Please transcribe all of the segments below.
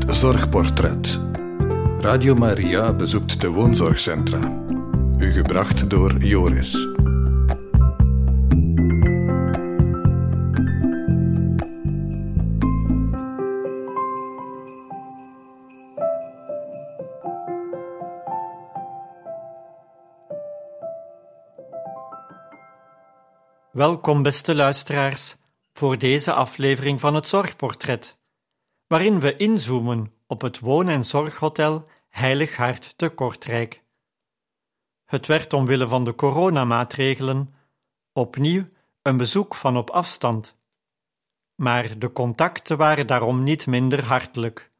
Zorgportret. Radio Maria bezoekt de woonzorgcentra. U gebracht door Joris. Welkom, beste luisteraars, voor deze aflevering van het Zorgportret, waarin we inzoomen op het woon- en zorghotel Heilig Hart te Kortrijk. Het werd omwille van de coronamaatregelen opnieuw een bezoek van op afstand. Maar de contacten waren daarom niet minder hartelijk.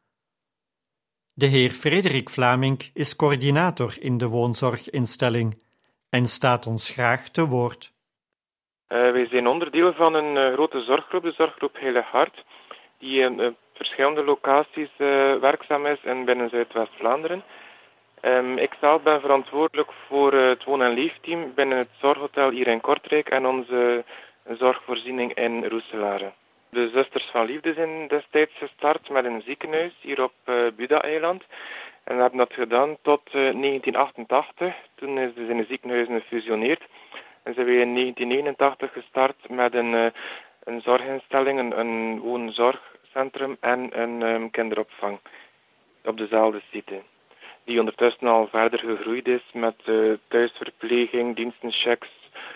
De heer Frederik Vlamink is coördinator in de woonzorginstelling en staat ons graag te woord. Wij zijn onderdeel van een grote zorggroep, de zorggroep Heilig Hart, die in verschillende locaties werkzaam is binnen Zuidwest-Vlaanderen. Ik zelf ben verantwoordelijk voor het woon- en leefteam binnen het zorghotel hier in Kortrijk en onze zorgvoorziening in Roeselare. De Zusters van Liefde zijn destijds gestart met een ziekenhuis hier op Buda-eiland. En we hebben dat gedaan tot 1988. Toen zijn de ziekenhuizen gefusioneerd. En zijn we in 1989 gestart met een zorginstelling, een woonzorgcentrum en een kinderopvang op dezelfde site. Die ondertussen al verder gegroeid is met thuisverpleging, dienstenchecks,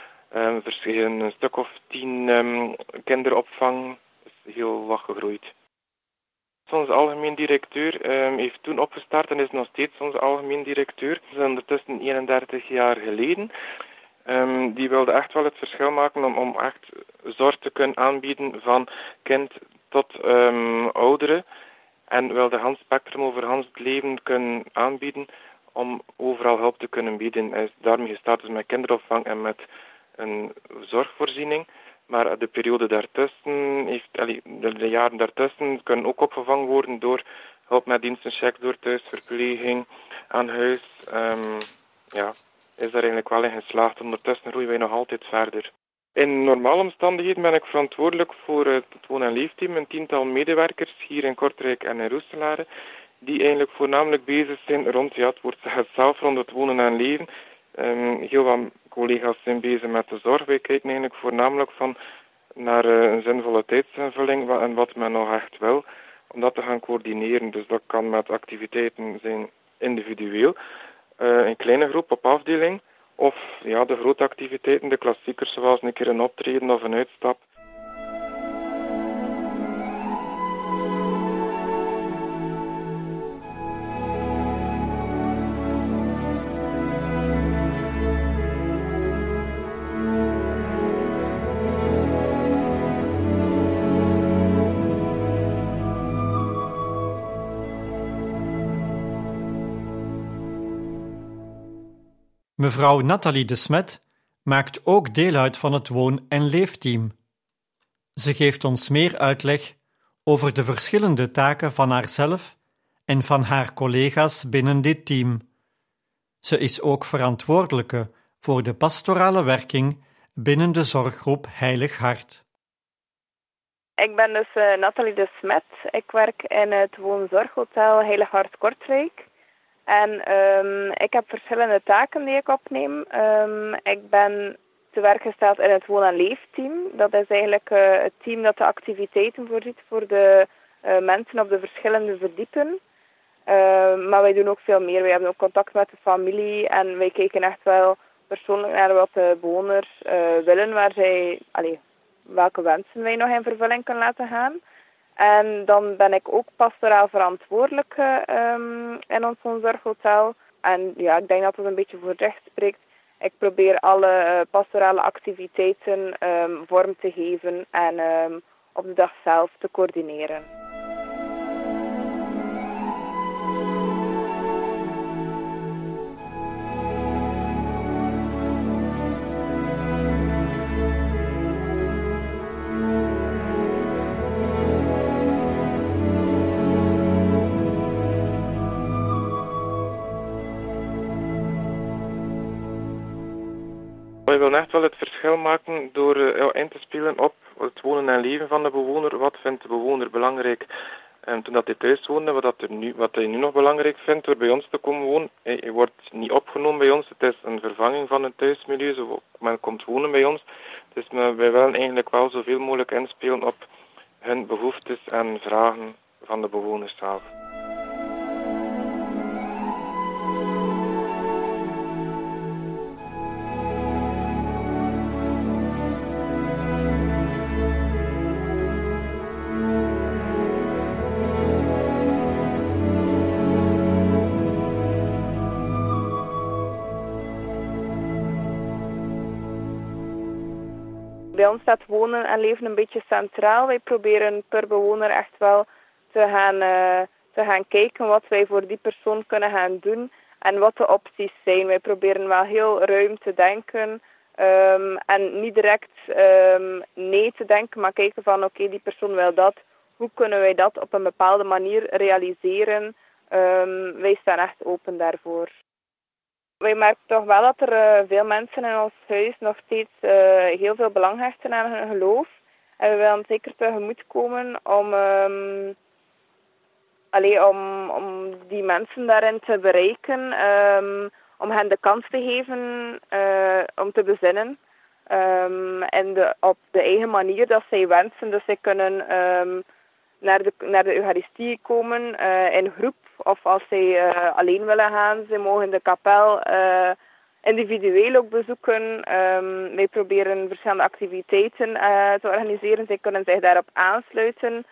een stuk of 10 kinderopvang. Is heel wat gegroeid. Onze algemeen directeur heeft toen opgestart en is nog steeds onze algemeen directeur. Dat is ondertussen 31 jaar geleden. Die wilde echt wel het verschil maken om echt zorg te kunnen aanbieden van kind tot ouderen. En wilde Hans spectrum over Hans het leven kunnen aanbieden om overal hulp te kunnen bieden. Hij is daarmee gestart dus met kinderopvang en met een zorgvoorziening. Maar de periode daartussen, de jaren daartussen, kunnen ook opgevangen worden door hulp met dienstencheck, door thuisverpleging aan huis. Is daar eigenlijk wel in geslaagd. Ondertussen groeien wij nog altijd verder. In normale omstandigheden ben ik verantwoordelijk voor het woon- en leefteam, een 10-tal medewerkers hier in Kortrijk en in Roeselare, die eigenlijk voornamelijk bezig zijn rond, het woord zegt het zelf, rond het wonen en leven. Heel wat collega's zijn bezig met de zorg. Wij kijken eigenlijk voornamelijk naar een zinvolle tijdsinvulling en wat men nog echt wil, om dat te gaan coördineren. Dus dat kan met activiteiten zijn individueel, een kleine groep op afdeling, of de grote activiteiten, de klassiekers zoals een keer een optreden of een uitstap. Mevrouw Nathalie de Smet maakt ook deel uit van het woon- en leefteam. Ze geeft ons meer uitleg over de verschillende taken van haarzelf en van haar collega's binnen dit team. Ze is ook verantwoordelijke voor de pastorale werking binnen de zorggroep Heilig Hart. Ik ben dus Nathalie de Smet. Ik werk in het woonzorghotel Heilig Hart Kortrijk. En ik heb verschillende taken die ik opneem. Ik ben te werk gesteld in het woon- en leefteam. Dat is eigenlijk het team dat de activiteiten voorziet voor de mensen op de verschillende verdiepen. Maar wij doen ook veel meer. Wij hebben ook contact met de familie en wij kijken echt wel persoonlijk naar wat de bewoners willen, welke wensen wij nog in vervulling kunnen laten gaan. En dan ben ik ook pastoraal verantwoordelijke in ons zorghotel. En ik denk dat het een beetje voor zich spreekt. Ik probeer alle pastorale activiteiten vorm te geven en op de dag zelf te coördineren. We willen echt wel het verschil maken door in te spelen op het wonen en leven van de bewoner. Wat vindt de bewoner belangrijk En toen dat hij thuis woonde, wat hij nu nog belangrijk vindt door bij ons te komen wonen, hij wordt niet opgenomen bij ons. Het is een vervanging van een thuismilieu. Men komt wonen bij ons. Dus wij willen eigenlijk wel zoveel mogelijk inspelen op hun behoeftes en vragen van de bewoners zelf. Bij ons staat wonen en leven een beetje centraal. Wij proberen per bewoner echt wel te gaan kijken wat wij voor die persoon kunnen gaan doen en wat de opties zijn. Wij proberen wel heel ruim te denken en niet direct nee te denken, maar kijken van oké, die persoon wil dat. Hoe kunnen wij dat op een bepaalde manier realiseren? Wij staan echt open daarvoor. Wij merken toch wel dat er veel mensen in ons huis nog steeds heel veel belang hechten aan hun geloof. En we willen zeker tegemoetkomen om die mensen daarin te bereiken. Om hen de kans te geven om te bezinnen. En op de eigen manier dat zij wensen. Dus zij kunnen naar de Eucharistie komen in groep. Of als zij alleen willen gaan, ze mogen de kapel individueel ook bezoeken. Wij proberen verschillende activiteiten te organiseren. Zij kunnen zich daarop aansluiten.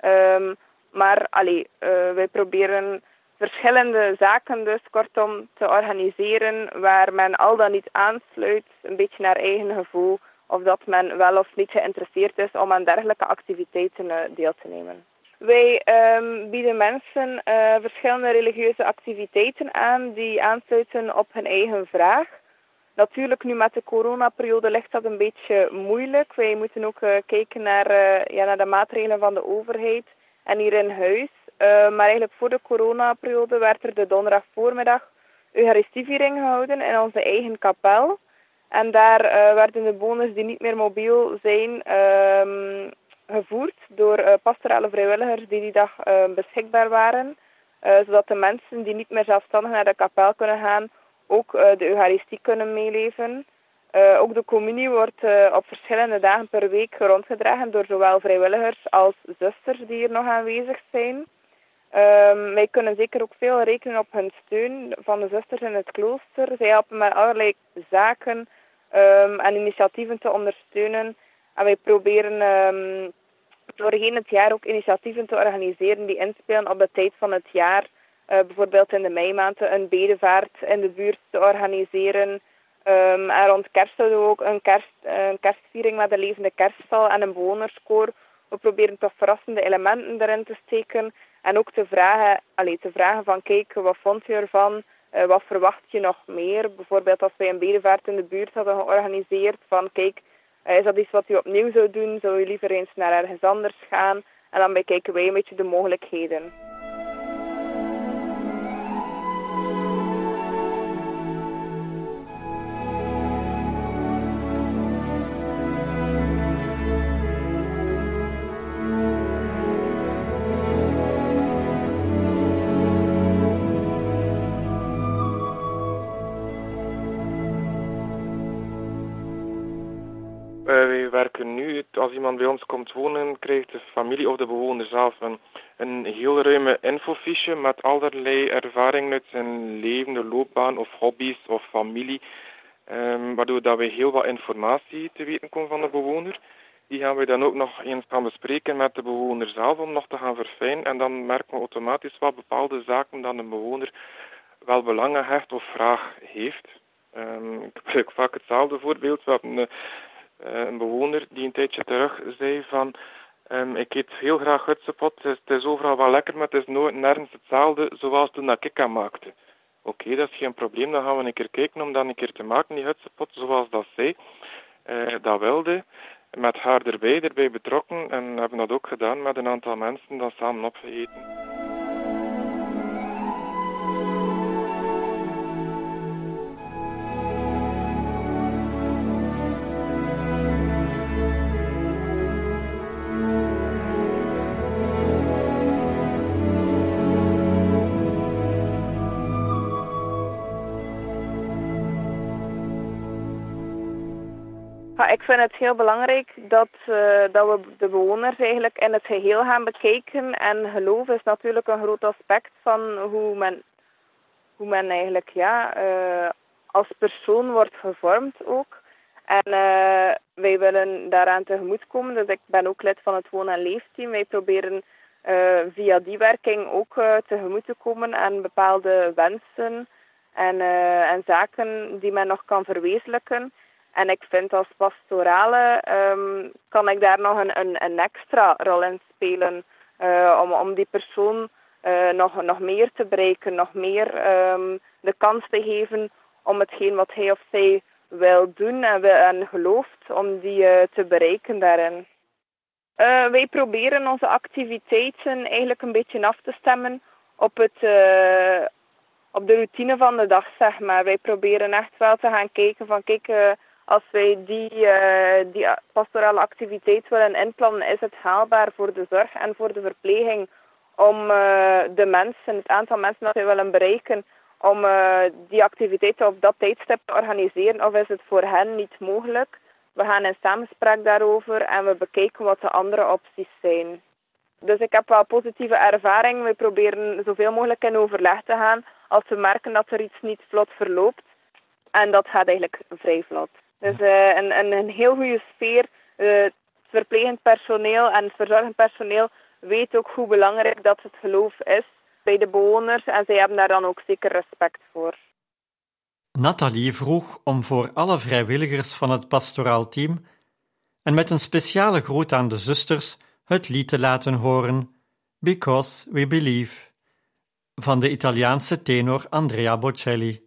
Wij proberen verschillende zaken dus kortom te organiseren waar men al dan niet aansluit, een beetje naar eigen gevoel, of dat men wel of niet geïnteresseerd is om aan dergelijke activiteiten deel te nemen. Wij bieden mensen verschillende religieuze activiteiten aan die aansluiten op hun eigen vraag. Natuurlijk, nu met de coronaperiode ligt dat een beetje moeilijk. Wij moeten ook kijken naar de maatregelen van de overheid en hier in huis. Maar eigenlijk voor de coronaperiode werd er de donderdag voormiddag Eucharistieviering gehouden in onze eigen kapel. En daar werden de bewoners die niet meer mobiel zijn gevoerd door pastorale vrijwilligers die dag beschikbaar waren. Zodat de mensen die niet meer zelfstandig naar de kapel kunnen gaan, ook de Eucharistie kunnen meeleven. Ook de communie wordt op verschillende dagen per week rondgedragen door zowel vrijwilligers als zusters die hier nog aanwezig zijn. Wij kunnen zeker ook veel rekenen op hun steun van de zusters in het klooster. Zij helpen met allerlei zaken en initiatieven te ondersteunen. En wij proberen doorheen het jaar ook initiatieven te organiseren die inspelen op de tijd van het jaar. Bijvoorbeeld in de meimaand een bedevaart in de buurt te organiseren. En rond kerst houden we ook een kerstviering met een levende kerststal en een bewonerskoor. We proberen toch verrassende elementen erin te steken. En ook te vragen van kijk, wat vond je ervan? Wat verwacht je nog meer? Bijvoorbeeld als wij een bedevaart in de buurt hadden georganiseerd. Van kijk, is dat iets wat u opnieuw zou doen? Zou u liever eens naar ergens anders gaan? En dan bekijken wij een beetje de mogelijkheden. Wij werken nu, als iemand bij ons komt wonen, krijgt de familie of de bewoner zelf een heel ruime infofiche met allerlei ervaringen uit zijn leven, de loopbaan of hobby's of familie. Waardoor dat wij heel wat informatie te weten komen van de bewoner. Die gaan wij dan ook nog eens gaan bespreken met de bewoner zelf om nog te gaan verfijnen. En dan merken we automatisch wat bepaalde zaken dat een bewoner wel belang aan hecht of vraag heeft. Ik gebruik vaak hetzelfde voorbeeld. We hebben een bewoner die een tijdje terug zei van ik eet heel graag hutsepot, het is overal wel lekker, maar het is nooit nergens hetzelfde zoals toen dat ik aan maakte. Oké, dat is geen probleem, dan gaan we een keer kijken om dat een keer te maken, die hutsepot, zoals dat zij dat wilde, met haar erbij betrokken en hebben dat ook gedaan met een aantal mensen dat samen opgegeten. Ik vind het heel belangrijk dat we de bewoners eigenlijk in het geheel gaan bekijken. En geloof is natuurlijk een groot aspect van hoe men eigenlijk als persoon wordt gevormd ook. En wij willen daaraan tegemoetkomen. Dus ik ben ook lid van het Woon- en Leefteam. Wij proberen via die werking ook tegemoet te komen aan bepaalde wensen en zaken die men nog kan verwezenlijken. En ik vind als pastorale kan ik daar nog een extra rol in spelen om die persoon nog meer te bereiken, nog meer de kans te geven om hetgeen wat hij of zij wil doen en gelooft, om die te bereiken daarin. Wij proberen onze activiteiten eigenlijk een beetje af te stemmen op de routine van de dag, zeg maar. Wij proberen echt wel te gaan kijken van als wij die pastorale activiteit willen inplannen, is het haalbaar voor de zorg en voor de verpleging om het aantal mensen dat wij willen bereiken, om die activiteiten op dat tijdstip te organiseren, of is het voor hen niet mogelijk? We gaan in samenspraak daarover en we bekijken wat de andere opties zijn. Dus ik heb wel positieve ervaring. We proberen zoveel mogelijk in overleg te gaan als we merken dat er iets niet vlot verloopt. En dat gaat eigenlijk vrij vlot. Dus een heel goede sfeer. Het verplegend personeel en het verzorgend personeel weet ook hoe belangrijk dat het geloof is bij de bewoners. En zij hebben daar dan ook zeker respect voor. Nathalie vroeg om voor alle vrijwilligers van het pastoraal team en met een speciale groet aan de zusters het lied te laten horen Because We Believe van de Italiaanse tenor Andrea Bocelli.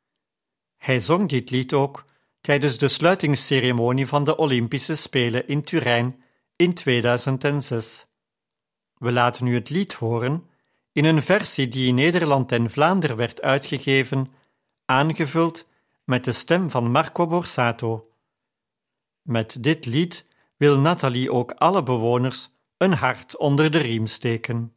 Hij zong dit lied ook tijdens de sluitingsceremonie van de Olympische Spelen in Turijn in 2006. We laten nu het lied horen in een versie die in Nederland en Vlaanderen werd uitgegeven, aangevuld met de stem van Marco Borsato. Met dit lied wil Nathalie ook alle bewoners een hart onder de riem steken.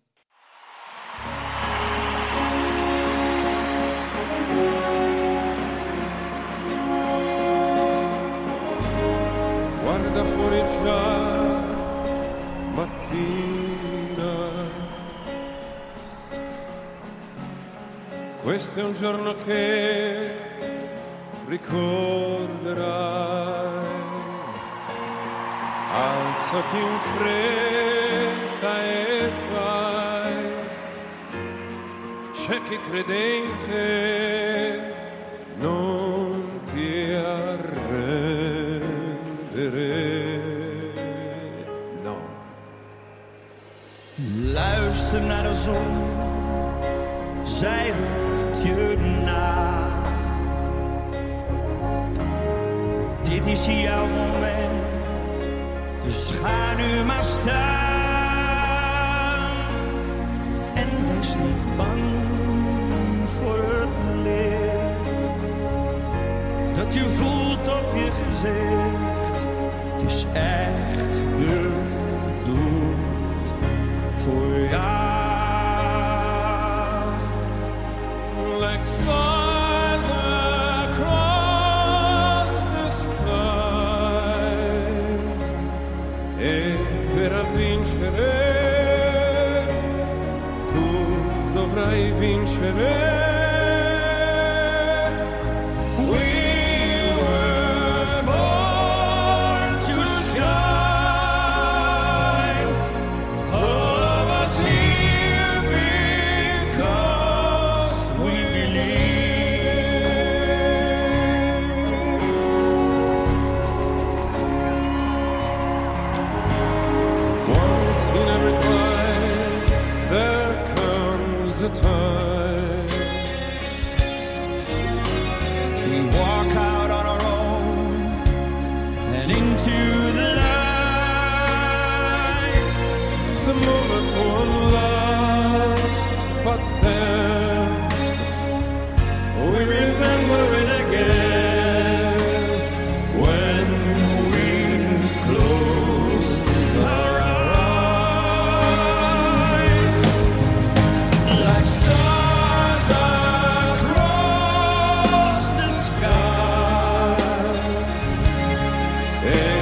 Guarda fuori già mattina, questo è un giorno che ricorderai. Alzati in fretta e vai, c'è chi credente non ti arrendere. No. Luister naar de zon, zij roept je na. Dit is jouw moment, dus ga nu maar staan. En wees niet bang voor het licht dat je voelt op je gezicht. Het is echt bedoeld voor jou. Like stars across the sky, e per vincere tu dovrai vincere. A time we walk out on our own and into the light. the moment won't last, but then we remember it again when we close our eyes. Like stars across the sky.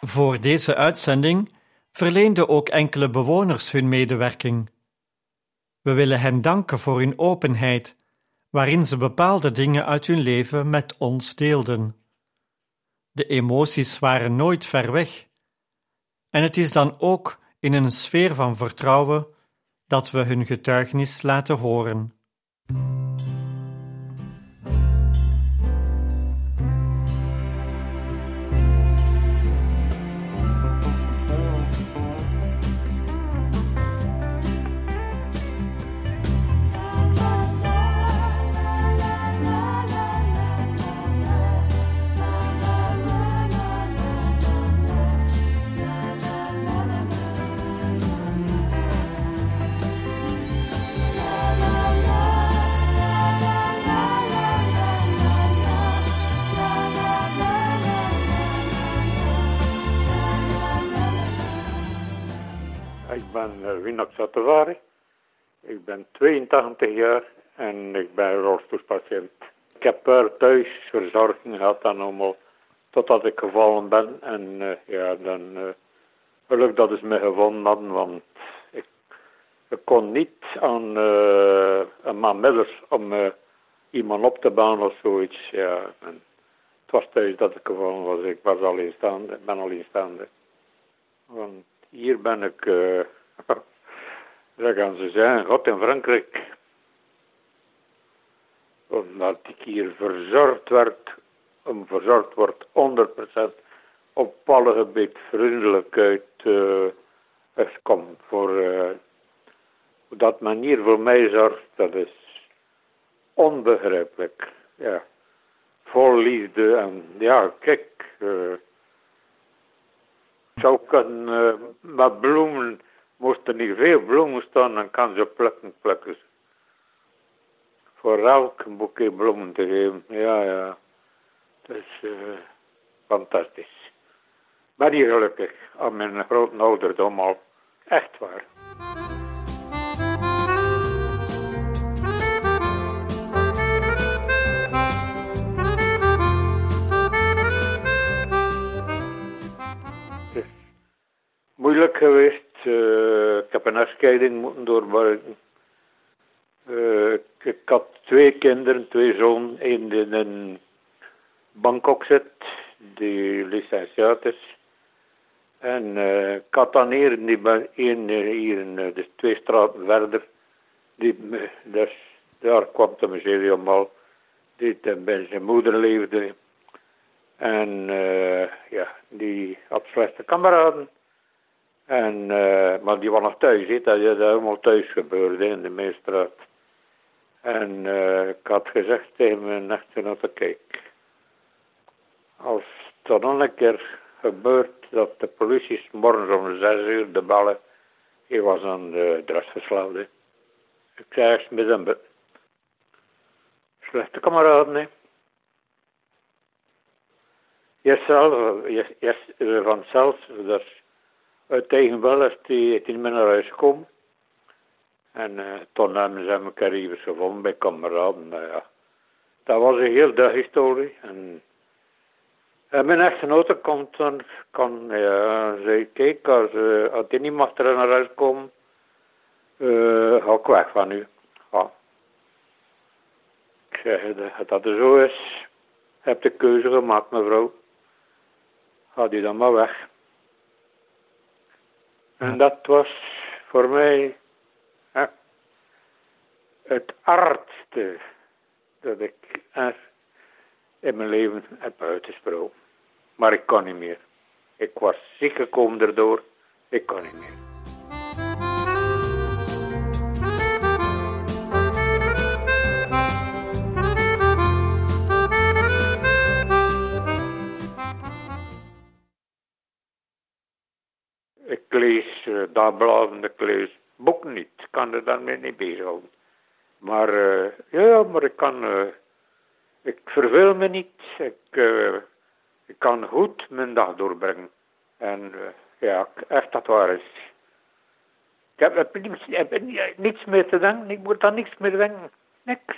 Voor deze uitzending verleenden ook enkele bewoners hun medewerking. We willen hen danken voor hun openheid, waarin ze bepaalde dingen uit hun leven met ons deelden. De emoties waren nooit ver weg. En het is dan ook in een sfeer van vertrouwen dat we hun getuigenis laten horen. Ik ben Winak Sattevari. Ik ben 82 jaar en ik ben rolstoelpatiënt. Ik heb thuis verzorging gehad en allemaal totdat ik gevallen ben. En dan geluk dat ze me gevonden hadden, want ik kon niet aan mijn middels om iemand op te bouwen of zoiets. Ja. En het was thuis dat ik gevallen was. Ik was alleenstaande. Ik ben alleenstaande. Want hier ben ik, dat gaan ze zeggen, God in Frankrijk. Omdat ik hier verzorgd wordt 100% op alle gebied vriendelijkheid. Het komt voor hoe dat men hier voor mij zorgt, dat is onbegrijpelijk. Ja, vol liefde en ja, kijk. Zou kunnen met bloemen, moesten niet veel bloemen staan, dan kan ze plukken. Voor elk een boekje bloemen te geven, ja. Dat is fantastisch. Ik ben hier gelukkig, aan mijn grote ouderdom al. Echt waar. Moeilijk geweest. Ik heb een echtscheiding moeten doorbreken. Ik had 2 kinderen, 2 zonen. Eén die in Bangkok zit, die licentiaat is. En ik had dan hier, dus 2 straten verder. Dus daar kwam de museum al. Die bij zijn moeder leefde. En die had slechte kameraden. Maar die was nog thuis, dat is helemaal thuis gebeurd in de Meestraat. En ik had gezegd tegen mijn echtgenote, kijk, als het dan een keer gebeurt dat de politie 's morgens om 6 uur de bellen, hij was aan de drugsverslaafde. Ik zei eerst met hem, slechte kameraden, hè. Vanzelf, dat is uit eigen wel is die niet meer naar huis gekomen. En toen hebben ze elkaar even gevonden bij kameraden. Nou ja, dat was een heel de historie. En mijn echtgenote komt dan, zei, kijk, als die niet mag terug naar huis komen, ga ik weg van u. Ja. Ik zeg, dat het zo is, heb de keuze gemaakt, mevrouw. Ga die dan maar weg. En dat was voor mij het hardste dat ik in mijn leven heb uitgesproken. Maar ik kon niet meer. Ik was ziek gekomen erdoor. Ik kon niet meer. Ik lees dagbladen, ik lees boeken niet. Ik kan er daarmee niet bezighouden. Maar maar ik verveel me niet. Ik kan goed mijn dag doorbrengen. En echt dat waar is. Ik heb niets meer te denken. Ik moet aan niks meer denken. Niks.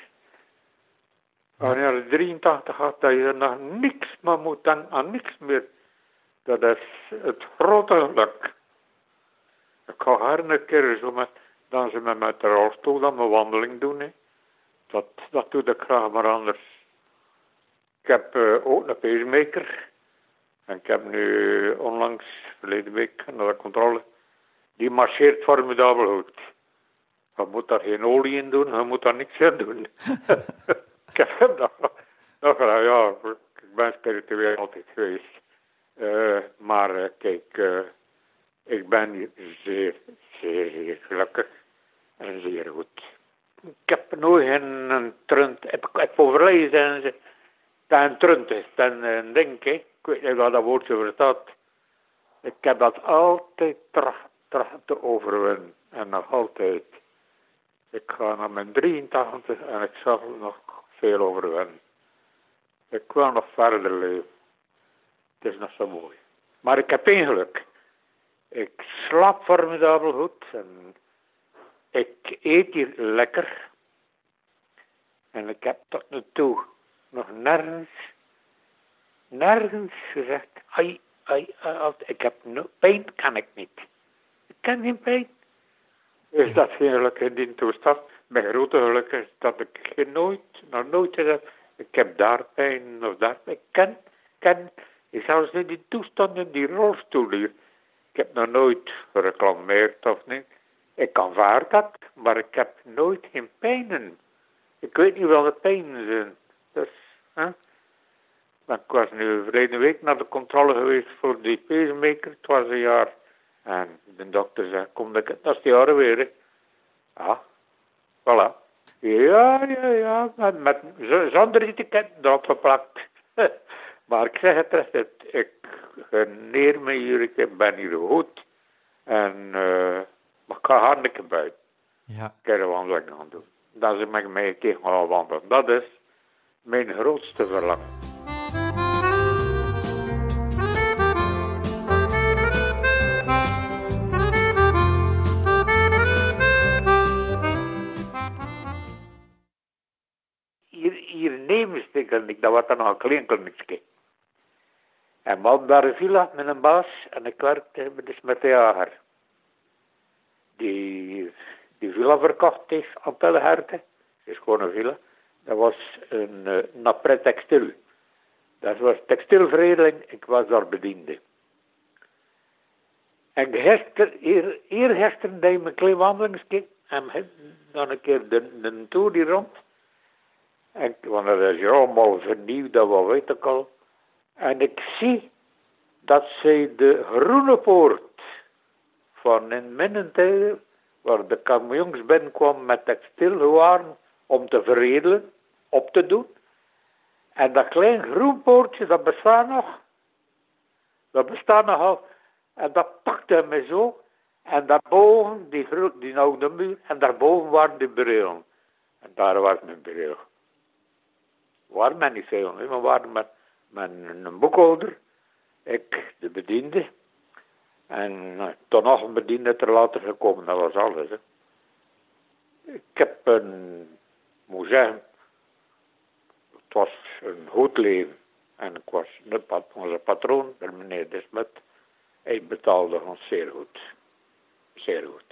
Wanneer je 83 had, dat je nog niks meer moet denken, aan niks meer. Dat is het grote geluk. Ik ga haar een keer zo dan ze met de rolstoel dan mijn wandeling doen. Hè. Dat doe ik graag, maar anders. Ik heb ook een pacemaker. En ik heb nu onlangs, verleden week, naar de controle. Die marcheert formidabel goed. Je moet daar geen olie in doen, je moet daar niks in doen. Ik heb nog ja, ik ben spiritueel altijd geweest. Maar kijk, ik ben hier zeer, zeer, zeer gelukkig en zeer goed. Ik heb nooit een trunt, ik heb overlezen dat een trunt is, een ding, hè. Ik weet niet wat dat woordje verstaat. Ik heb dat altijd tracht te overwinnen. En nog altijd. Ik ga naar mijn 83 en ik zal nog veel overwinnen. Ik wil nog verder leven. Het is nog zo mooi. Maar ik heb één geluk. Ik slaap formidabel goed. En ik eet hier lekker. En ik heb tot nu toe nog nergens gezegd. Ik heb pijn, kan ik niet. Ik kan geen pijn. Is dat geen geluk in die toestand? Mijn grote geluk is dat ik nog nooit gezegd, ik heb daar pijn of daar pijn. Ik kan, zelfs in die toestand in die rolstoel hier. Ik heb nog nooit gereclameerd of niet. Ik aanvaard dat, maar ik heb nooit geen pijnen. Ik weet niet welke pijnen zijn. Dus, maar ik was nu verleden week naar de controle geweest voor die pacemaker. Het was een jaar. En de dokter zei, kom dat is die jaren weer. Hè. Ja, voilà. Ja, met zonder etiket erop geplakt. Maar ik zeg het echt, ik geneer me hier, ik ben hier goed. En maar ik ga hartelijk buiten. Ja. Ik kan een wandeling gaan doen. Dat ze met mij een keer gaan wandelen. Dat is mijn grootste verlangen. Hier neemstekend, dat was dan nog een klein kliniekje. En we hadden daar een villa met een baas en ik werkte dus met de jager. Die villa verkocht heeft aan Pelleherten. Het is gewoon een villa. Dat was een napret textiel. Dat was textielveredeling, ik was daar bediende. En eergisteren deed ik een klein wandelingsje en dan een keer de tour die rond. Want dat is allemaal vernieuwd, dat weet ik al. En ik zie dat zij de Groene Poort van in minnentijden, waar de camions binnenkwamen met textielwaren om te veredelen, op te doen. En dat klein groen poortje, dat bestaat nog. Dat bestaat nogal. En dat pakte me zo. En daarboven, die oude muur, en daarboven waren die breulen. En daar was mijn bril. Waren men niet veel, hè? Maar waren met een boekhouder, ik de bediende. En toen nog een bediende er later gekomen, dat was alles. Hè. Ik heb moet zeggen, het was een goed leven. En ik was onze patroon, de meneer De Smet, hij betaalde ons zeer goed. Zeer goed.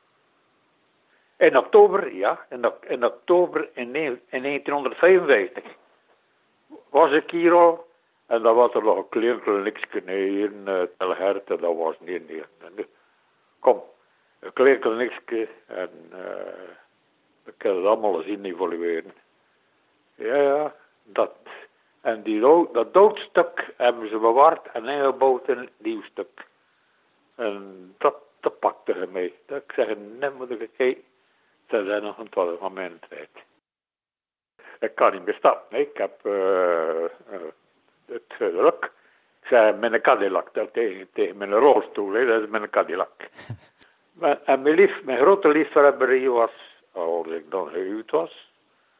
In oktober, in oktober in 1955 was ik hier al. En dan was er nog een klein kliniekje hier in Pelleherten, dat was niet. Kom, een klein kliniekje en ik heb het allemaal zien evolueren. Ja, dat. En dat doodstuk hebben ze bewaard en ingebouwd in het nieuw stuk. En dat pakte ze mee. Dat ik zeg, net moet ik kijken, dat is nog een tolle van mijn tijd. Ik kan niet meer stappen, ik heb het geluk. Ik zei, mijn Cadillac, dat tegen mijn rolstoel, dat is mijn Cadillac. En mijn grote liefhebber was, als ik dan gehuwd was,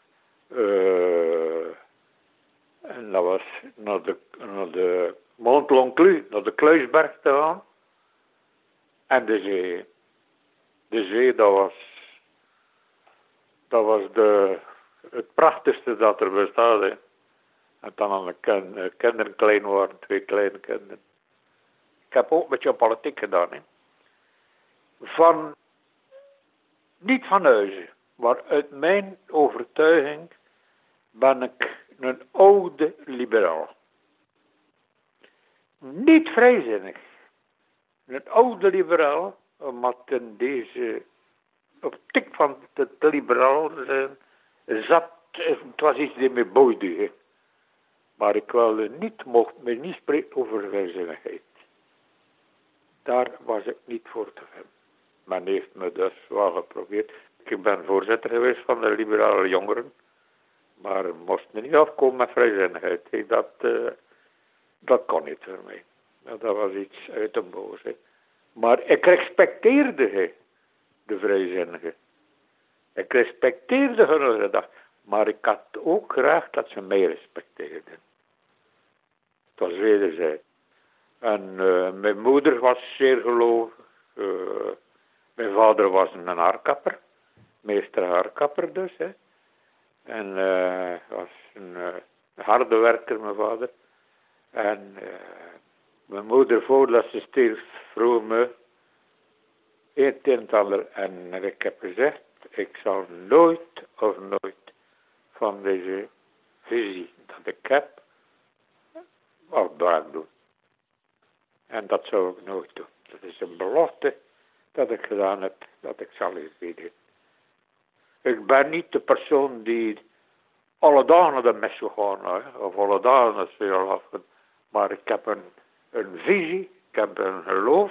en dat was naar de Mont Longueuil, naar de Kluisberg te gaan. En de zee. De zee, dat was het prachtigste dat er bestaat. Hè. En dan aan de kinderen klein waren, 2 kleine kinderen. Ik heb ook een beetje politiek gedaan. Hè. Niet van huizen, maar uit mijn overtuiging ben ik een oude liberaal. Niet vrijzinnig. Een oude liberaal, omdat in deze optiek van het liberaal zijn, zat, het was iets die me boeide. Hè. Maar ik wilde niet spreken over vrijzinnigheid. Daar was ik niet voor te vinden. Men heeft me dus wel geprobeerd. Ik ben voorzitter geweest van de liberale jongeren. Maar moest me niet afkomen met vrijzinnigheid. Hè. Dat kon niet voor mij. Dat was iets uit de boos. Hè. Maar ik respecteerde de vrijzinnigen. Ik respecteerde hun gedachten. Maar ik had ook graag dat ze mij respecteerden. Het was wederzijds. En mijn moeder was zeer gelovig. Mijn vader was een haarkapper. Meester haarkapper dus. Hè. En was een harde werker, mijn vader. En mijn moeder, voordat ze stierf, vroeg me het een en ander. En ik heb gezegd, ik zal nooit van deze visie dat ik heb, afbraak doen. En dat zou ik nooit doen. Dat is een belofte dat ik gedaan heb, dat ik zal eerbiedigen. Ik ben niet de persoon die alle dagen naar de mes zou gaan, hè, of alle dagen naar de afgaan. Maar ik heb een visie, ik heb een geloof.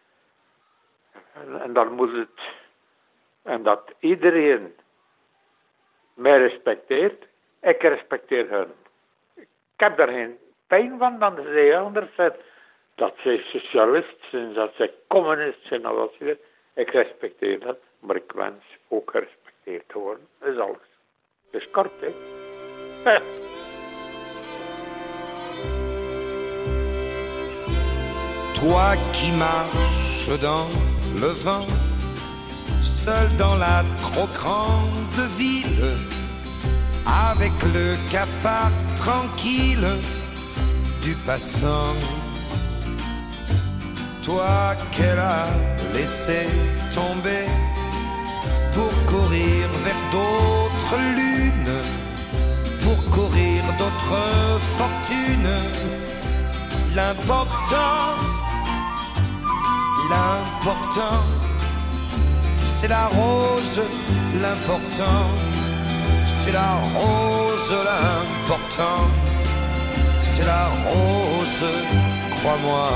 En dan moet het, en dat iedereen mij respecteert, ik respecteer hen. Ik heb daar geen pijn van, dan zij anders zijn. Dat zij socialist zijn, dat zij communist zijn, of wat ze willen. Ik respecteer dat, maar ik wens ook gerespecteerd te worden. Dat is alles. Dat is kort, hè. Toi qui marches dans le vent, seul dans la trop grande ville, avec le cafard tranquille du passant. Toi qu'elle a laissé tomber pour courir vers d'autres lunes, pour courir d'autres fortunes. L'important, c'est la rose. L'important, c'est la rose. L'important, c'est la rose, crois-moi.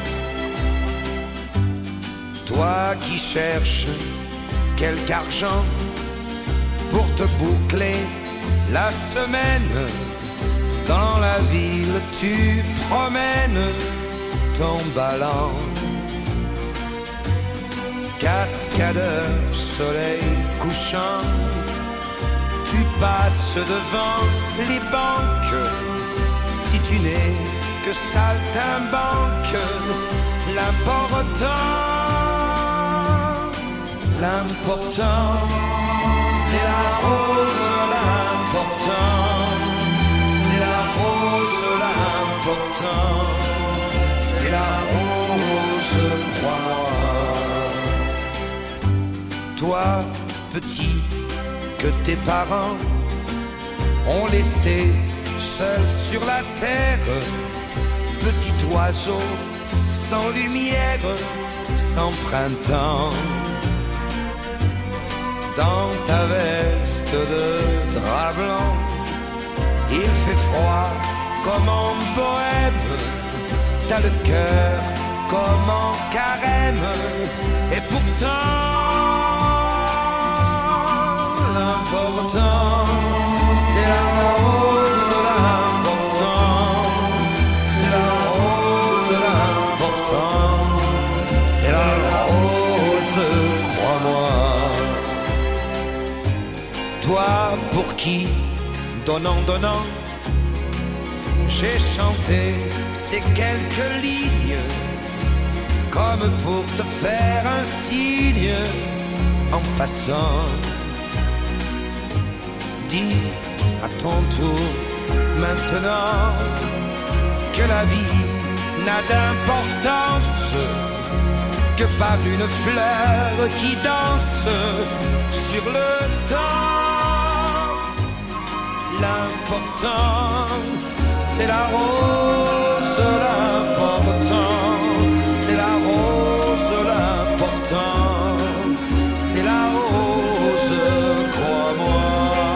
Toi qui cherches quelque argent pour te boucler la semaine, dans la ville tu promènes ton ballon. Cascadeur, soleil couchant, tu passes devant les banques. Si tu n'es que saltimbanque, l'important, c'est la rose. L'important, c'est la rose. L'important, c'est la rose, crois-moi. Toi, petit, que tes parents ont laissé seul sur la terre, petit oiseau sans lumière, sans printemps. Dans ta veste de drap blanc, il fait froid comme en bohème. T'as le cœur comme en carême. Et pourtant, l'important, c'est la rose. L'important, c'est la rose. L'important, c'est la rose, crois-moi. Toi pour qui, donnant, j'ai chanté ces quelques lignes, comme pour te faire un signe en passant. Dis à ton tour maintenant que la vie n'a d'importance que par une fleur qui danse sur le temps. L'important, c'est la rose, l'important, c'est la rose, l'important, c'est la rose, crois-moi.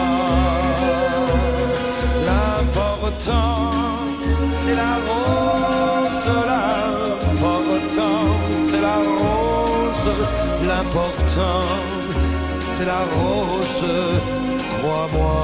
L'important, c'est la rose, l'important, c'est la rose, l'important, c'est la rose, crois-moi.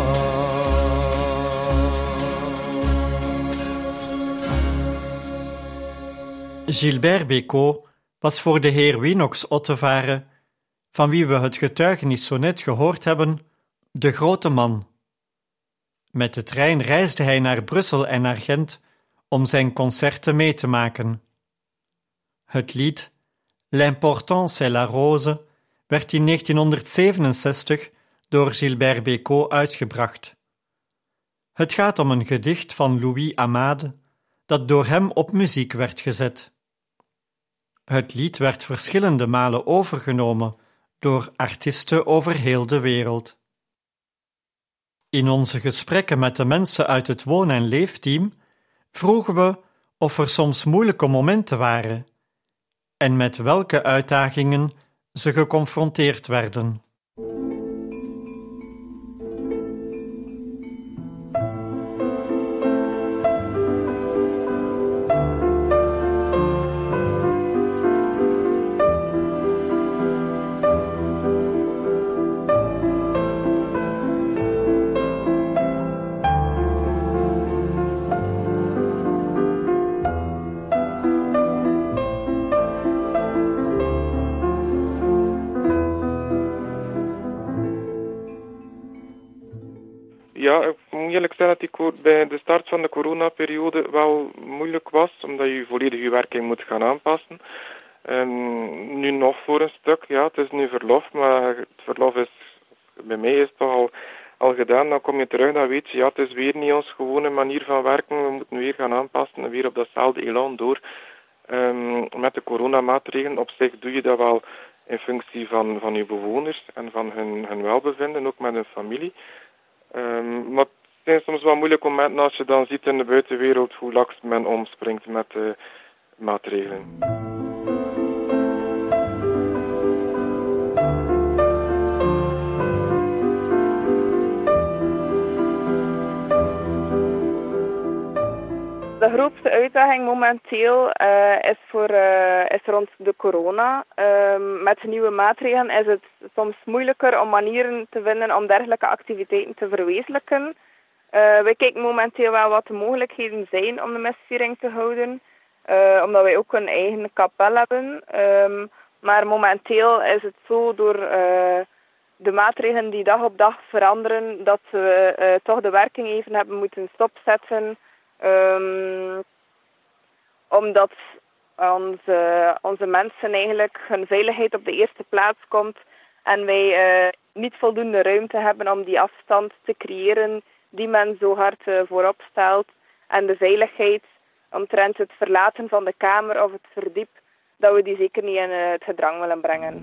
Gilbert Bécaud was voor de heer Winox Ottevare, van wie we het getuigenis zo net gehoord hebben, de grote man. Met de trein reisde hij naar Brussel en naar Gent om zijn concerten mee te maken. Het lied L'important c'est la rose werd in 1967 door Gilbert Bécaud uitgebracht. Het gaat om een gedicht van Louis Amade dat door hem op muziek werd gezet. Het lied werd verschillende malen overgenomen door artiesten over heel de wereld. In onze gesprekken met de mensen uit het woon- en leefteam vroegen we of er soms moeilijke momenten waren en met welke uitdagingen ze geconfronteerd werden. Ja, ik moet eerlijk zeggen dat die bij de start van de coronaperiode wel moeilijk was, omdat je volledig je werking moet gaan aanpassen. Nu nog voor een stuk, ja, het is nu verlof, maar het verlof is, bij mij is toch al gedaan. Dan kom je terug, dan weet je, ja, het is weer niet onze gewone manier van werken, we moeten weer gaan aanpassen en weer op datzelfde elan door. Met de coronamaatregelen op zich doe je dat wel in functie van je bewoners en van hun welbevinden, ook met hun familie. Maar het zijn soms wel moeilijke momenten als je dan ziet in de buitenwereld hoe laks men omspringt met de maatregelen. De grootste uitdaging momenteel is rond de corona. Met nieuwe maatregelen is het soms moeilijker om manieren te vinden om dergelijke activiteiten te verwezenlijken. Wij kijken momenteel wel wat de mogelijkheden zijn om de misviering te houden, omdat wij ook een eigen kapel hebben. Maar momenteel is het zo door de maatregelen die dag op dag veranderen, dat we toch de werking even hebben moeten stopzetten. Omdat onze mensen eigenlijk hun veiligheid op de eerste plaats komt en wij niet voldoende ruimte hebben om die afstand te creëren die men zo hard voorop stelt. En de veiligheid omtrent het verlaten van de kamer of het verdiep, dat we die zeker niet in het gedrang willen brengen.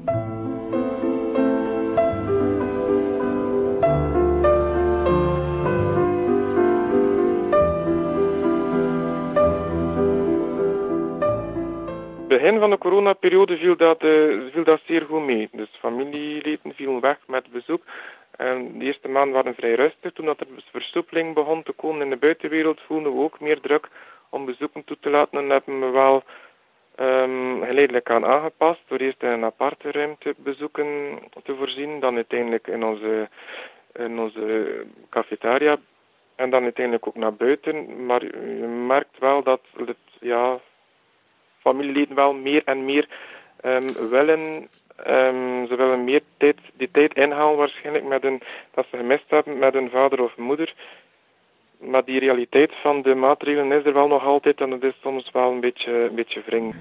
Begin van de coronaperiode viel dat zeer goed mee. Dus familieleden vielen weg met bezoek. De eerste maanden waren vrij rustig. Toen er versoepeling begon te komen in de buitenwereld, voelden we ook meer druk om bezoeken toe te laten. En hebben we wel geleidelijk aan aangepast. Door eerst in een aparte ruimte bezoeken te voorzien. Dan uiteindelijk in onze cafetaria. En dan uiteindelijk ook naar buiten. Maar je merkt wel dat het, ja, familieleden wel meer en meer willen. Ze willen meer die tijd inhalen waarschijnlijk dat ze gemist hebben met een vader of moeder. Maar die realiteit van de maatregelen is er wel nog altijd en het is soms wel een beetje wring.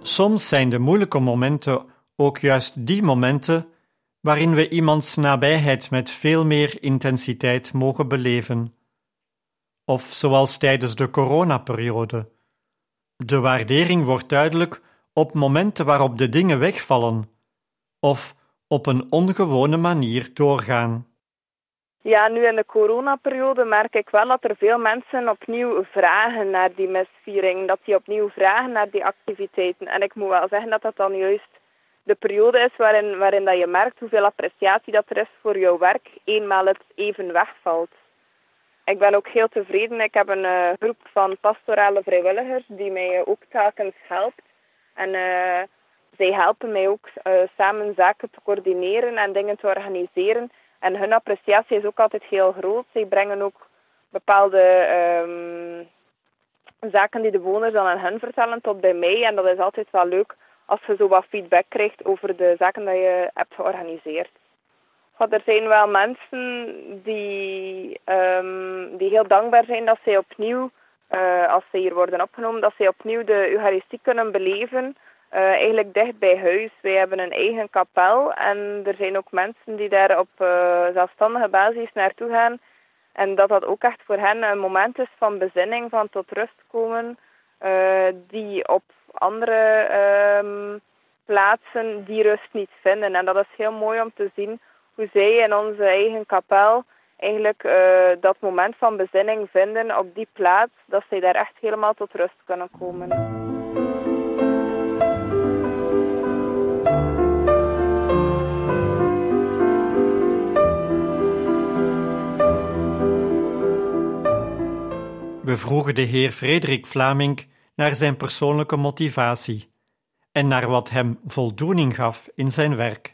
Soms zijn de moeilijke momenten ook juist die momenten waarin we iemands nabijheid met veel meer intensiteit mogen beleven. Of zoals tijdens de coronaperiode. De waardering wordt duidelijk op momenten waarop de dingen wegvallen, of op een ongewone manier doorgaan. Ja, nu in de coronaperiode merk ik wel dat er veel mensen opnieuw vragen naar die misviering, dat die opnieuw vragen naar die activiteiten. En ik moet wel zeggen dat dat dan juist de periode is waarin dat je merkt hoeveel appreciatie dat er is voor jouw werk, eenmaal het even wegvalt. Ik ben ook heel tevreden. Ik heb een groep van pastorale vrijwilligers die mij ook telkens helpt. En zij helpen mij ook samen zaken te coördineren en dingen te organiseren. En hun appreciatie is ook altijd heel groot. Zij brengen ook bepaalde zaken die de bewoners dan aan hen vertellen tot bij mij. En dat is altijd wel leuk als je zo wat feedback krijgt over de zaken die je hebt georganiseerd. Er zijn wel mensen die heel dankbaar zijn dat zij opnieuw, als zij hier worden opgenomen, dat zij opnieuw de Eucharistie kunnen beleven. Eigenlijk dicht bij huis. Wij hebben een eigen kapel en er zijn ook mensen die daar op zelfstandige basis naartoe gaan. En dat ook echt voor hen een moment is van bezinning, van tot rust komen, die op andere plaatsen die rust niet vinden. En dat is heel mooi om te zien hoe zij in onze eigen kapel eigenlijk dat moment van bezinning vinden op die plaats, dat zij daar echt helemaal tot rust kunnen komen. We vroegen de heer Frederik Vlamink naar zijn persoonlijke motivatie en naar wat hem voldoening gaf in zijn werk.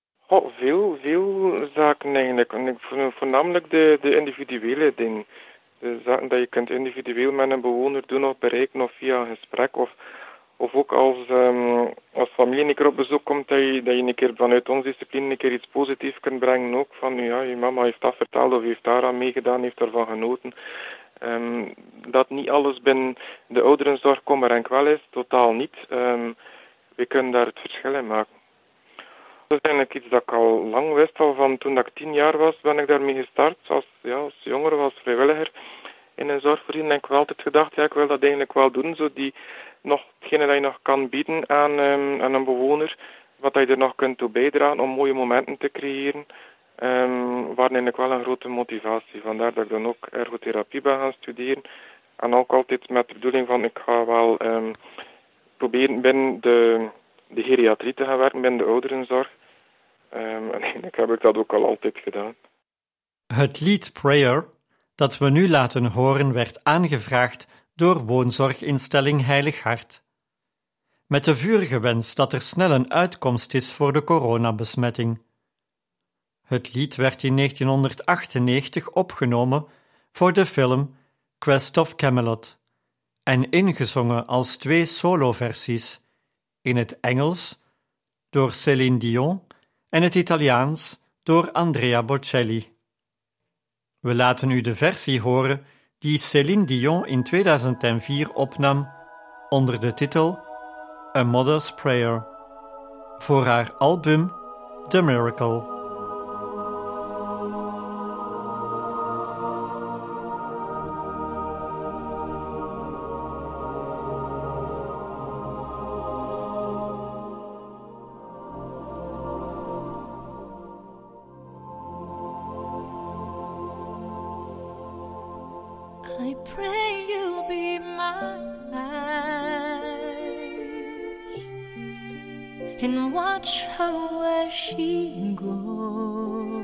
Veel zaken eigenlijk. En ik voornamelijk de individuele dingen. De zaken dat je kunt individueel met een bewoner doen of bereiken of via een gesprek. Of ook als familie een keer op bezoek komt, dat je een keer vanuit onze discipline een keer iets positiefs kunt brengen. Ook van, ja, je mama heeft dat verteld of heeft daaraan meegedaan, heeft daarvan genoten. Dat niet alles binnen de ouderenzorg kommer en kwel is, totaal niet. We kunnen daar het verschil in maken. Dat is eigenlijk iets dat ik al lang wist. Al van toen ik 10 jaar was, ben ik daarmee gestart. Als jongere, als vrijwilliger in een zorgvoorziening. En ik heb altijd gedacht, ja, ik wil dat eigenlijk wel doen. Zo hetgene dat je nog kan bieden aan een bewoner. Wat je er nog kunt toe bijdragen om mooie momenten te creëren. Waren eigenlijk wel een grote motivatie. Vandaar dat ik dan ook ergotherapie ben gaan studeren. En ook altijd met de bedoeling van, ik ga wel proberen binnen de geriatrie te gaan werken, binnen de ouderenzorg. En eigenlijk heb ik dat ook al altijd gedaan. Het lied Prayer, dat we nu laten horen, werd aangevraagd door woonzorginstelling Heilig Hart. Met de vurige wens dat er snel een uitkomst is voor de coronabesmetting. Het lied werd in 1998 opgenomen voor de film Quest of Camelot en ingezongen als 2 soloversies, in het Engels door Céline Dion en het Italiaans door Andrea Bocelli. We laten u de versie horen die Céline Dion in 2004 opnam onder de titel A Mother's Prayer voor haar album The Miracle. I pray you'll be my eyes and watch her where she goes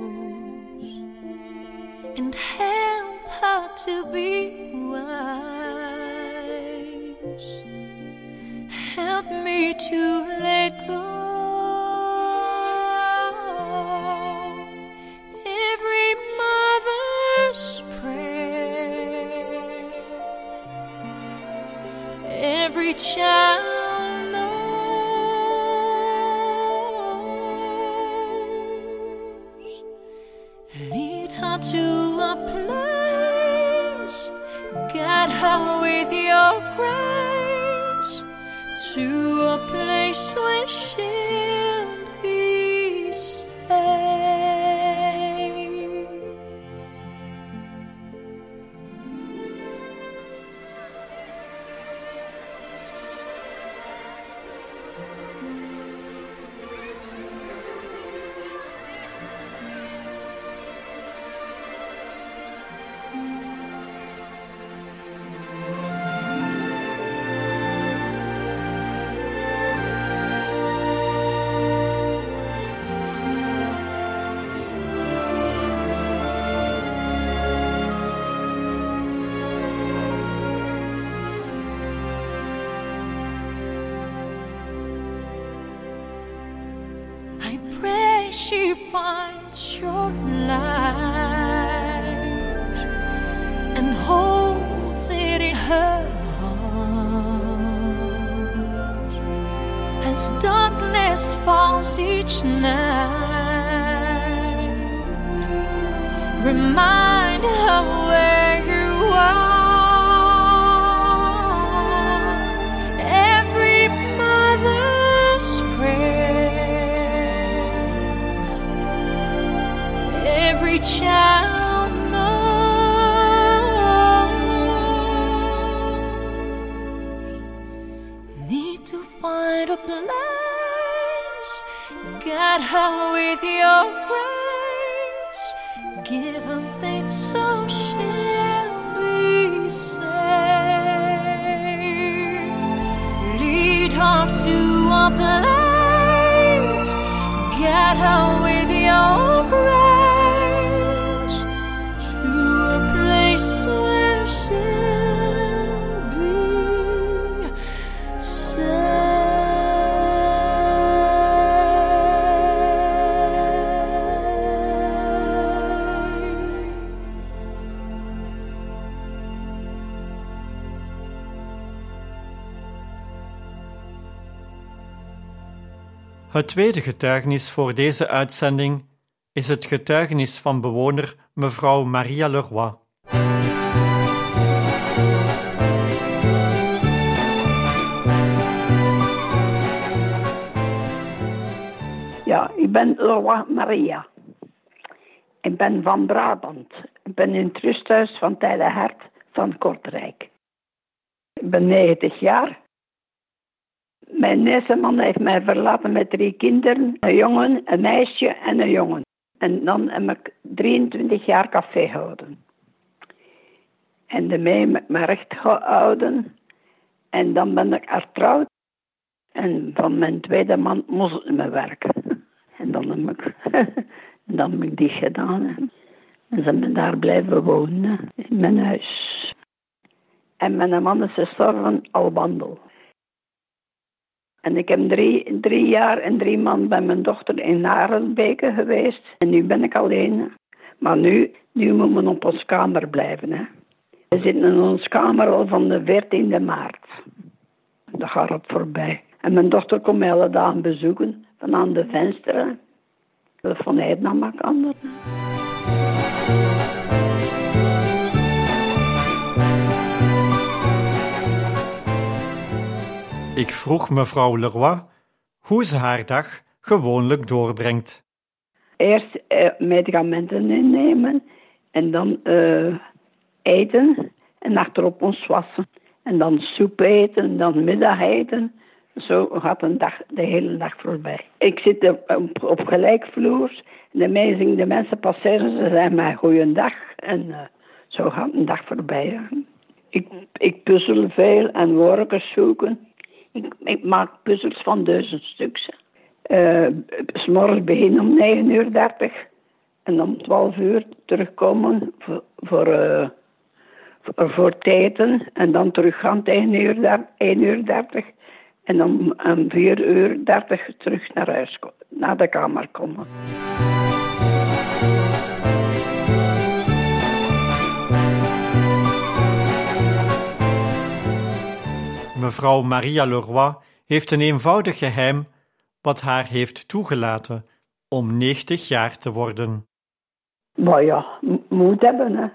and help her to be wise. Help me to let go. Every mother's prayer, every child knows. Lead her to a place, guide her with your grace to she finds your light and holds it in her heart as darkness falls each night. Remind her where you are. Every mother's prayer, every child knows. Need to find a place, guide her with your grace, give her faith so she'll be safe. Lead her to a place, guide her with your grace, to a place where she'll be safe. Het tweede getuigenis voor deze uitzending is het getuigenis van bewoner mevrouw Maria Leroy. Ja, ik ben Leroy Maria. Ik ben van Brabant. Ik ben in het rusthuis van het Heilige Hart van Kortrijk. Ik ben 90 jaar. Mijn eerste man heeft mij verlaten met 3 kinderen. Een jongen, een meisje en een jongen. En dan heb ik 23 jaar café gehouden. En daarmee heb ik me recht gehouden. En dan ben ik hertrouwd. En van mijn tweede man moest ik niet meer werken. En dan heb ik die gedaan. En ze hebben daar blijven wonen. In mijn huis. En mijn man is gestorven al wandel. En ik heb 3 jaar en 3 maanden bij mijn dochter in Narelbeke geweest. En nu ben ik alleen. Maar nu moeten we op onze kamer blijven. Hè. We zitten in onze kamer al van de 14e maart. Dat gaat het voorbij. En mijn dochter komt mij alle dagen bezoeken. Van aan de vensteren. Telefoneert naar elkaar. Ik vroeg mevrouw Leroy hoe ze haar dag gewoonlijk doorbrengt. Eerst medicamenten innemen en dan eten en achterop ons wassen. En dan soep eten en dan middageten. Zo gaat de hele dag voorbij. Ik zit op gelijkvloers en de mensen passeren, ze zeggen mij goeiedag. En zo gaat een dag voorbij. Ja. Ik puzzel veel en woordjes zoeken. Ik maak puzzels van 1000 stuks. 's morgens begin om 9:30 en om 12 uur terugkomen voor het eten. En dan teruggaan tegen 1:30 en om 4:30 terug naar huis, naar de kamer komen. Mevrouw Maria Leroy heeft een eenvoudig geheim wat haar heeft toegelaten om 90 jaar te worden. Maar ja, moed hebben, hè.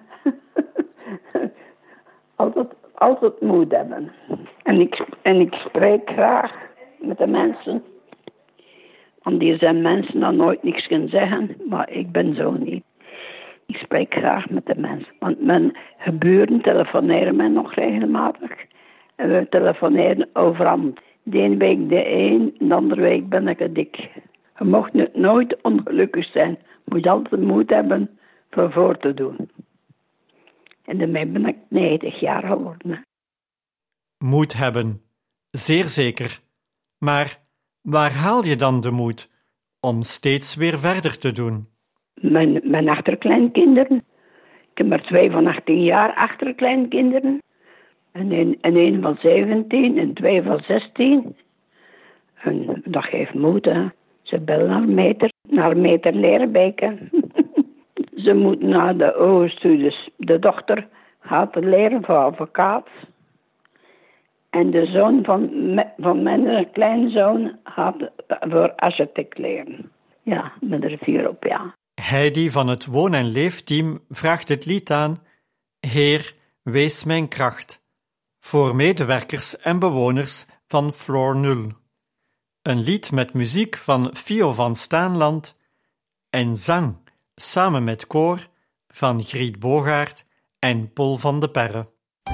altijd moed hebben. En ik spreek graag met de mensen. Want die zijn mensen die nooit niks kunnen zeggen, maar ik ben zo niet. Ik spreek graag met de mensen. Want mijn buren telefoneren mij nog regelmatig. En we telefoneren overal. De ene week de een, de andere week ben ik dik. Je mocht nooit ongelukkig zijn. Je moet altijd moed hebben voor te doen. En daarmee ben ik 90 jaar geworden. Moed hebben, zeer zeker. Maar waar haal je dan de moed om steeds weer verder te doen? Mijn achterkleinkinderen. Ik heb er 2 van 18 jaar achterkleinkinderen. En een van 17 en 2 van 16. En dat geeft moed, hè. Ze willen naar meter leren bijken. Ze moeten naar de hogeschool. De dochter gaat leren voor advocaat. En de zoon van mijn kleinzoon gaat voor architect leren. Ja, met er 4 op, ja. Heidi van het Woon- en Leefteam vraagt het lied aan Heer, wees mijn kracht, voor medewerkers en bewoners van Floor 0. Een lied met muziek van Fio van Staanland en zang, samen met koor, van Griet Bogaert en Paul van de Perre.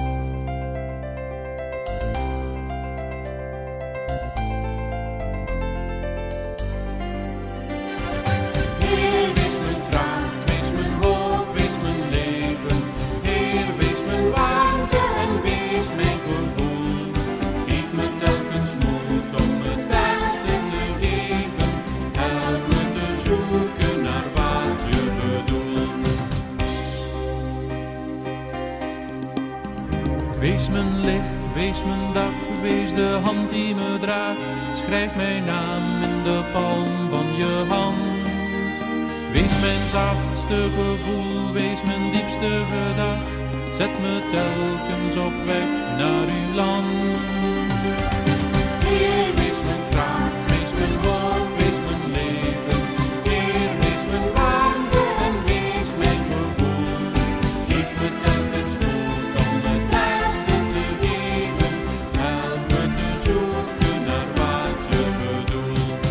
Wees mijn licht, wees mijn dag, wees de hand die me draagt. Schrijf mijn naam in de palm van je hand. Wees mijn zachtste gevoel, wees mijn diepste gedacht. Zet me telkens op weg naar uw land. Heer, wees mijn kracht, wees mijn hoop, wees mijn leven. Heer, wees mijn warmte en wees mijn gevoel. Geef me telkens moed om het beste te geven. Help me te zoeken naar wat je bedoelt.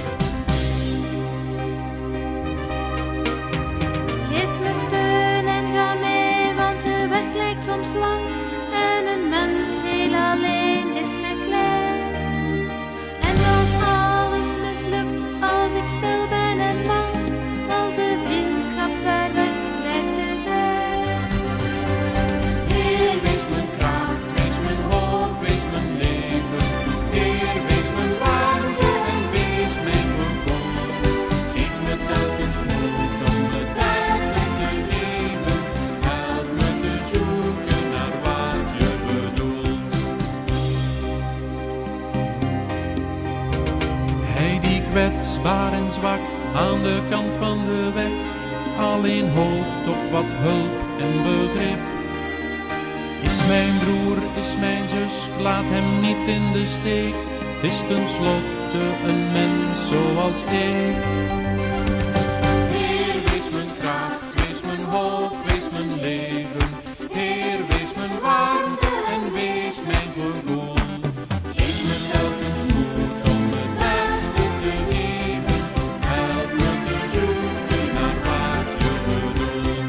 Geef me steun en ga mee, want de weg lijkt soms lang. En een mens heel alleen is te klein. En als alles mislukt, als ik stil ben en bang, als de vriendschap ver weg lijkt te zijn. Heer, wees mijn kracht, wees mijn hoop, wees mijn leven. Heer, wees mijn warmte en wees mijn gevoel. Geef me telkens moed om het beste te geven. Help me te zoeken naar wat je bedoelt. Hij die kwetsbaar en zwak aan de kant van de weg alleen hoopt op wat hulp en begrip. Is mijn broer, is mijn zus, laat hem niet in de steek. Het is tenslotte een mens zoals ik. Heer, wees mijn kracht, wees mijn hoop, wees mijn leven. Heer, wees mijn warmte en wees mijn gevoel. Geef me telkens moed om het beste te geven. Help me te zoeken naar wat je bedoelt.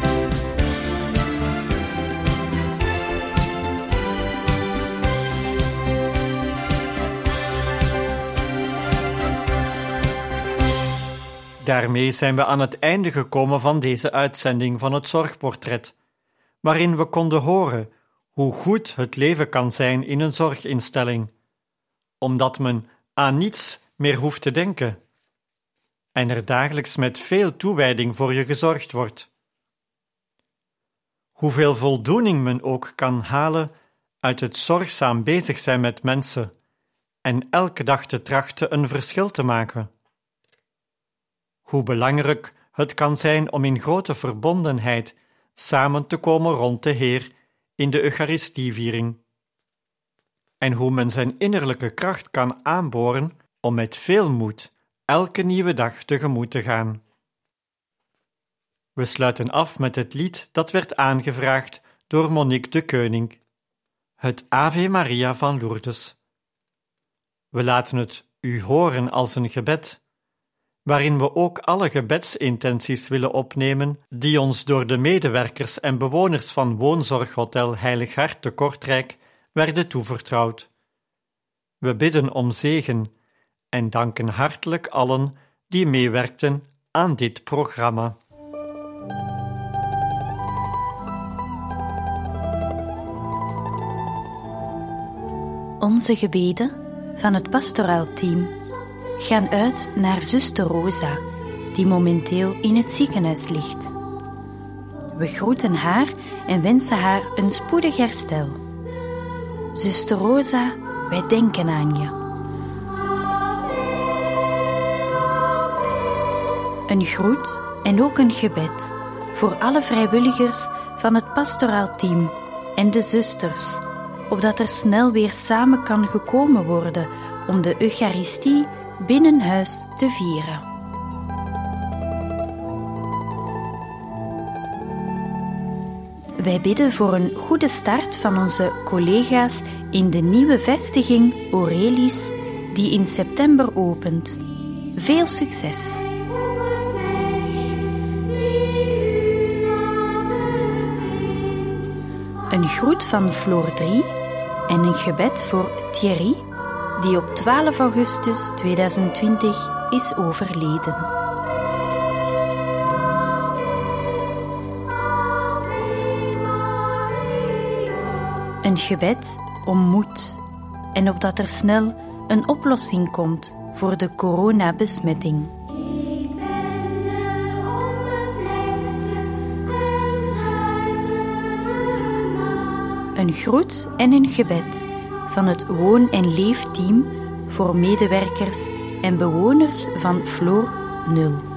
Daarmee zijn we aan het einde gekomen van deze uitzending van het Zorgportret, waarin we konden horen hoe goed het leven kan zijn in een zorginstelling, omdat men aan niets meer hoeft te denken en er dagelijks met veel toewijding voor je gezorgd wordt. Hoeveel voldoening men ook kan halen uit het zorgzaam bezig zijn met mensen en elke dag te trachten een verschil te maken. Hoe belangrijk het kan zijn om in grote verbondenheid samen te komen rond de Heer in de Eucharistieviering. En hoe men zijn innerlijke kracht kan aanboren om met veel moed elke nieuwe dag tegemoet te gaan. We sluiten af met het lied dat werd aangevraagd door Monique de Keuning, het Ave Maria van Lourdes. We laten het u horen als een gebed, waarin we ook alle gebedsintenties willen opnemen die ons door de medewerkers en bewoners van Woonzorghotel Heilig Hart te Kortrijk werden toevertrouwd. We bidden om zegen en danken hartelijk allen die meewerkten aan dit programma. Onze gebeden van het pastoraal team gaan uit naar zuster Rosa, die momenteel in het ziekenhuis ligt. We groeten haar en wensen haar een spoedig herstel. Zuster Rosa, wij denken aan je. Een groet en ook een gebed voor alle vrijwilligers van het pastoraal team en de zusters, opdat er snel weer samen kan gekomen worden om de Eucharistie binnenhuis te vieren. Wij bidden voor een goede start van onze collega's in de nieuwe vestiging Aurelis, die in september opent. Veel succes! Een groet van Floor 3 en een gebed voor Thierry, die op 12 augustus 2020 is overleden. Een gebed om moed en opdat er snel een oplossing komt voor de coronabesmetting. Een groet en een gebed van het Woon- en Leefteam voor medewerkers en bewoners van Floor 0.